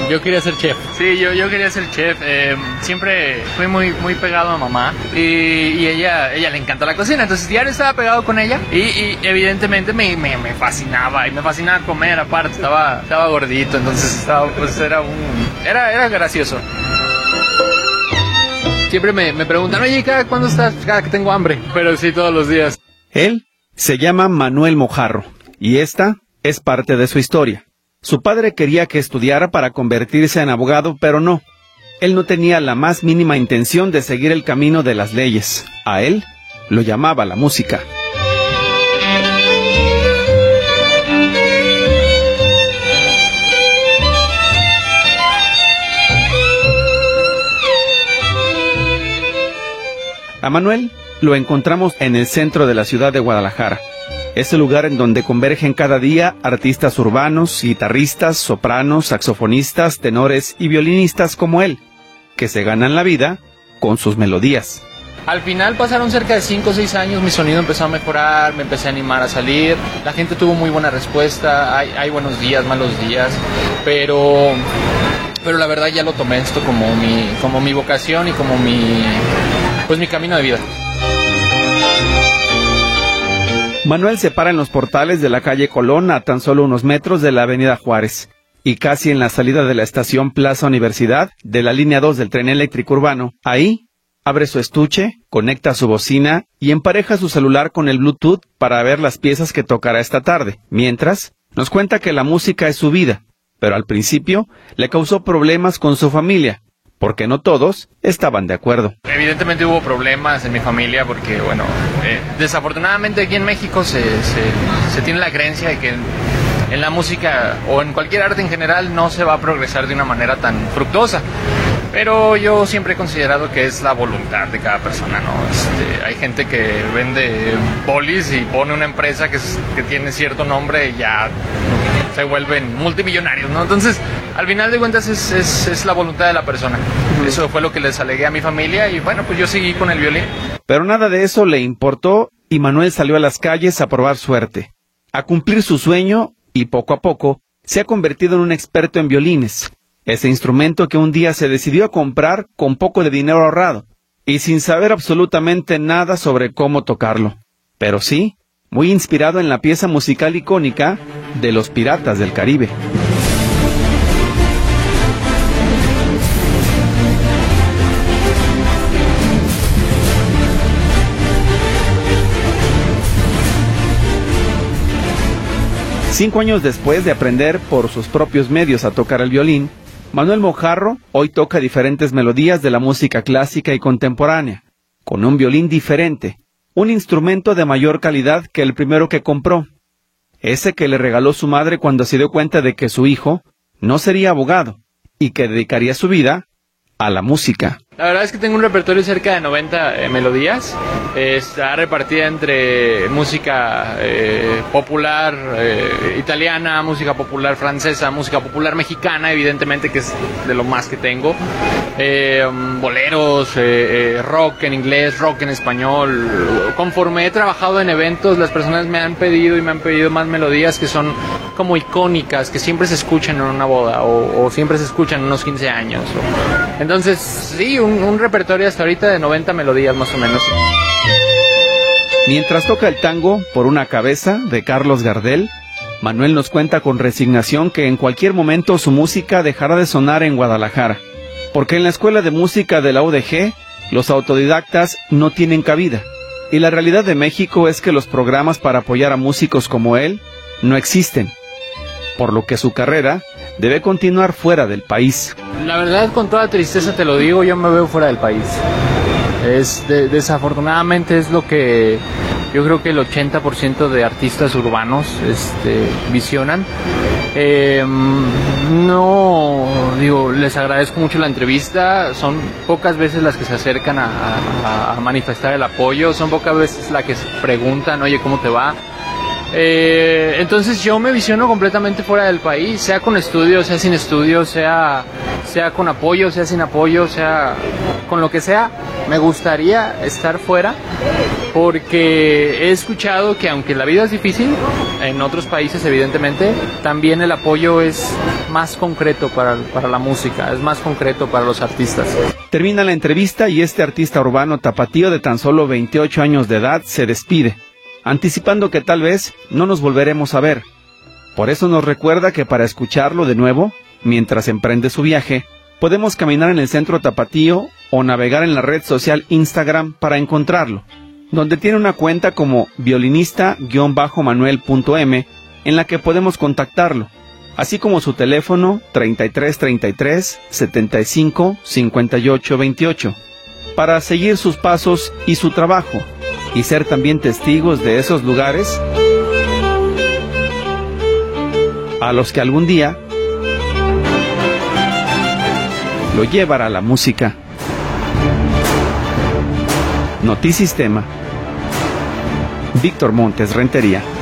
Yo quería ser chef. Sí, yo quería ser chef. Siempre fui muy pegado a mamá y ella le encanta la cocina, entonces diario estaba pegado con ella y evidentemente me fascinaba y me fascinaba comer. Aparte estaba gordito, entonces era gracioso. Siempre me preguntan, oye, ¿cuándo estás? Cada que tengo hambre, pero sí, todos los días. Él se llama Manuel Mojarro y esta es parte de su historia. Su padre quería que estudiara para convertirse en abogado, pero no. Él no tenía la más mínima intención de seguir el camino de las leyes. A él lo llamaba la música. A Manuel lo encontramos en el centro de la ciudad de Guadalajara. Es el lugar en donde convergen cada día artistas urbanos, guitarristas, sopranos, saxofonistas, tenores y violinistas como él, que se ganan la vida con sus melodías. Al final pasaron cerca de 5 o 6 años, mi sonido empezó a mejorar, me empecé a animar a salir, la gente tuvo muy buena respuesta, hay buenos días, malos días, pero la verdad ya lo tomé esto como mi vocación y como mi camino de vida. Manuel se para en los portales de la calle Colón a tan solo unos metros de la avenida Juárez y casi en la salida de la estación Plaza Universidad de la línea 2 del tren eléctrico urbano. Ahí abre su estuche, conecta su bocina y empareja su celular con el Bluetooth para ver las piezas que tocará esta tarde. Mientras, nos cuenta que la música es su vida, pero al principio le causó problemas con su familia, porque no todos estaban de acuerdo. Evidentemente hubo problemas en mi familia porque, desafortunadamente aquí en México se tiene la creencia de que en la música o en cualquier arte en general no se va a progresar de una manera tan fructuosa. Pero yo siempre he considerado que es la voluntad de cada persona, ¿no? Hay gente que vende bolis y pone una empresa que tiene cierto nombre y ya se vuelven multimillonarios, ¿no? Entonces, al final de cuentas es la voluntad de la persona. Eso fue lo que les alegué a mi familia y pues yo seguí con el violín. Pero nada de eso le importó y Manuel salió a las calles a probar suerte, a cumplir su sueño y poco a poco se ha convertido en un experto en violines. Ese instrumento que un día se decidió a comprar con poco de dinero ahorrado y sin saber absolutamente nada sobre cómo tocarlo. Pero sí, muy inspirado en la pieza musical icónica de Los Piratas del Caribe. Cinco años después de aprender por sus propios medios a tocar el violín, Manuel Mojarro hoy toca diferentes melodías de la música clásica y contemporánea, con un violín diferente, un instrumento de mayor calidad que el primero que compró, ese que le regaló su madre cuando se dio cuenta de que su hijo no sería abogado y que dedicaría su vida a la música. La verdad es que tengo un repertorio cerca de 90 melodías. Está repartida entre música popular italiana, música popular francesa, música popular mexicana, evidentemente, que es de lo más que tengo. Boleros, rock en inglés, rock en español. Conforme he trabajado en eventos, las personas me han pedido más melodías que son como icónicas, que siempre se escuchan en una boda o siempre se escuchan en unos 15 años. Entonces, sí, un repertorio hasta ahorita de 90 melodías más o menos. Mientras toca el tango Por una cabeza de Carlos Gardel, Manuel nos cuenta con resignación que en cualquier momento su música dejará de sonar en Guadalajara, porque en la escuela de música de la UDG los autodidactas no tienen cabida, y la realidad de México es que los programas para apoyar a músicos como él no existen, por lo que su carrera debe continuar fuera del país. La verdad, con toda tristeza te lo digo, yo me veo fuera del país. Desafortunadamente es lo que yo creo que el 80% de artistas urbanos visionan. Les agradezco mucho la entrevista. Son pocas veces las que se acercan a manifestar el apoyo, son pocas veces las que se preguntan, oye, ¿cómo te va? Entonces yo me visiono completamente fuera del país, sea con estudio, sea sin estudio, sea con apoyo, sea sin apoyo, sea con lo que sea. Me gustaría estar fuera porque he escuchado que aunque la vida es difícil, en otros países evidentemente, también el apoyo es más concreto para la música, es más concreto para los artistas. Termina la entrevista y este artista urbano tapatío de tan solo 28 años de edad se despide, anticipando que tal vez no nos volveremos a ver. Por eso nos recuerda que para escucharlo de nuevo, mientras emprende su viaje, podemos caminar en el centro tapatío o navegar en la red social Instagram para encontrarlo, donde tiene una cuenta como violinista-manuel.m en la que podemos contactarlo, así como su teléfono 3333 75 58 28, para seguir sus pasos y su trabajo, y ser también testigos de esos lugares a los que algún día lo llevará la música. Notisistema. Víctor Montes Rentería.